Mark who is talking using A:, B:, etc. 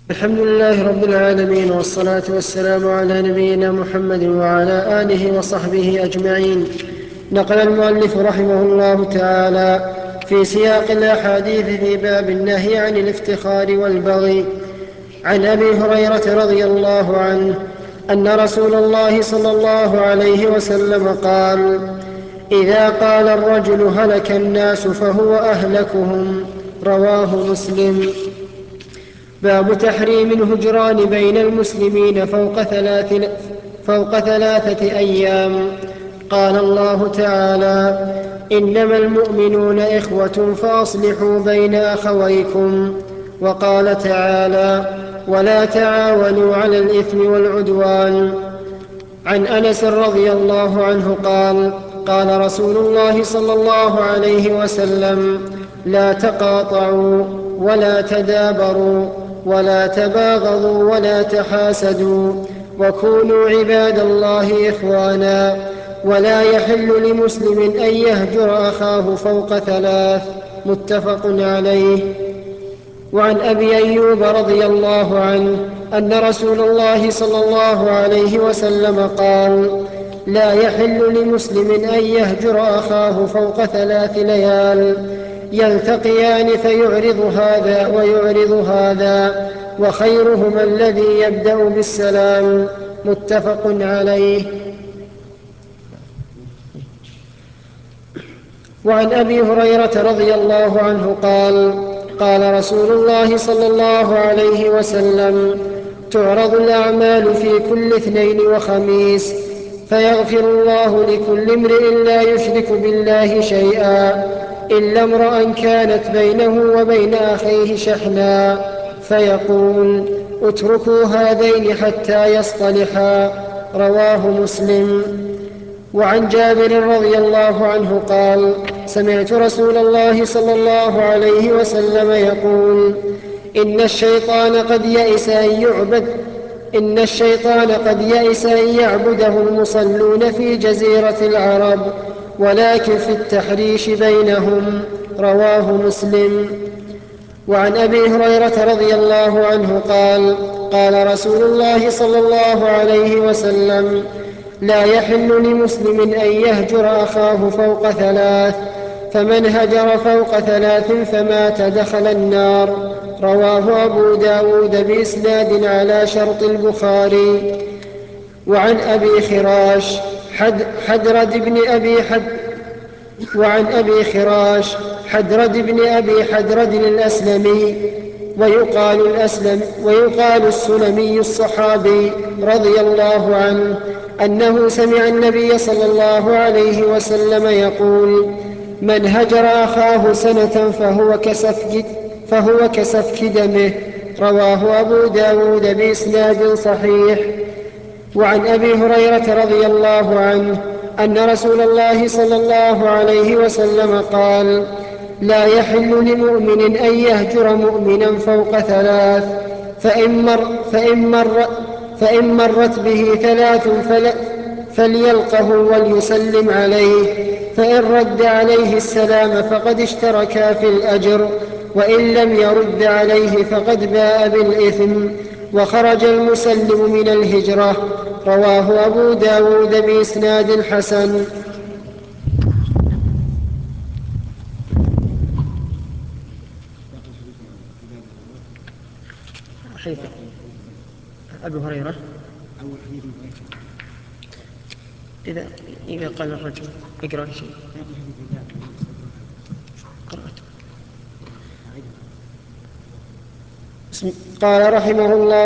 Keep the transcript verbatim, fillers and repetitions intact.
A: الحمد لله رب العالمين، والصلاة والسلام على نبينا محمد وعلى آله وصحبه أجمعين. نقل المؤلف رحمه الله تعالى في سياق الأحاديث في باب النهي عن الافتخار والبغي عن أبي هريرة رضي الله عنه أن رسول الله صلى الله عليه وسلم قال: إذا قال الرجل هلك الناس فهو أهلكهم. رواه مسلم. باب تحريم الهجران بين المسلمين فوق, ثلاث فوق ثلاثة أيام. قال الله تعالى: إنما المؤمنون إخوة فأصلحوا بين أخويكم. وقال تعالى: ولا تعاونوا على الإثم والعدوان. عن أنس رضي الله عنه قال: قال رسول الله صلى الله عليه وسلم: لا تقاطعوا ولا تدابروا ولا تباغضوا ولا تحاسدوا، وكونوا عباد الله إخوانا، ولا يحل لمسلم أن يهجر أخاه فوق ثلاث. متفق عليه. وعن أبي أيوب رضي الله عنه أن رسول الله صلى الله عليه وسلم قال: لا يحل لمسلم أن يهجر أخاه فوق ثلاث ليال، يلتقيان فيعرض هذا ويعرض هذا، وخيرهما الذي يبدأ بالسلام. متفق عليه. وعن أبي هريرة رضي الله عنه قال: قال رسول الله صلى الله عليه وسلم: تعرض الأعمال في كل اثنين وخميس، فيغفر الله لكل امرئ لا يشرك بالله شيئا إلا امرأ كانت بينه وبين أخيه شحنا، فيقول: اتركوا هذين حتى يصطلحا. رواه مسلم. وعن جابر رضي الله عنه قال: سمعت رسول الله صلى الله عليه وسلم يقول: إن الشيطان قد يئس أن يعبد إن الشيطان قد يئس أن يعبده المصلون في جزيرة العرب، ولكن في التحريش بينهم. رواه مسلم. وعن أبي هريرة رضي الله عنه قال: قال رسول الله صلى الله عليه وسلم: لا يحل لمسلم أن يهجر أخاه فوق ثلاث، فمن هجر فوق ثلاث فمات دخل النار. رواه أبو داود بإسناد على شرط البخاري. وعن أبي خراش حد حدرد بن أبي حد وعن أبي خراش حدرد بن أبي حدرد الأسلمي ويقال, الأسلم ويقال السلمي الصحابي رضي الله عنه أنه سمع النبي صلى الله عليه وسلم يقول: من هجر أخاه سنة فهو كسفك, فهو كسفك دمه. رواه أبو داود بإسناد صحيح. وعن أبي هريرة رضي الله عنه أن رسول الله صلى الله عليه وسلم قال: لا يحل لمؤمن أن يهجر مؤمنا فوق ثلاث، فإن, مر فإن, مر فإن مرت به ثلاث فليلقه وليسلم عليه، فإن رد عليه السلام فقد اشتركا في الأجر، وإن لم يرد عليه فقد باء بالإثم، وخرج المسلم من الهجرة. رواه أبو داود بإسناد حسن. حيث أبي هريرة إذا, إذا قال الرجل اقرأ شيء قرأت. قال رحمه الله: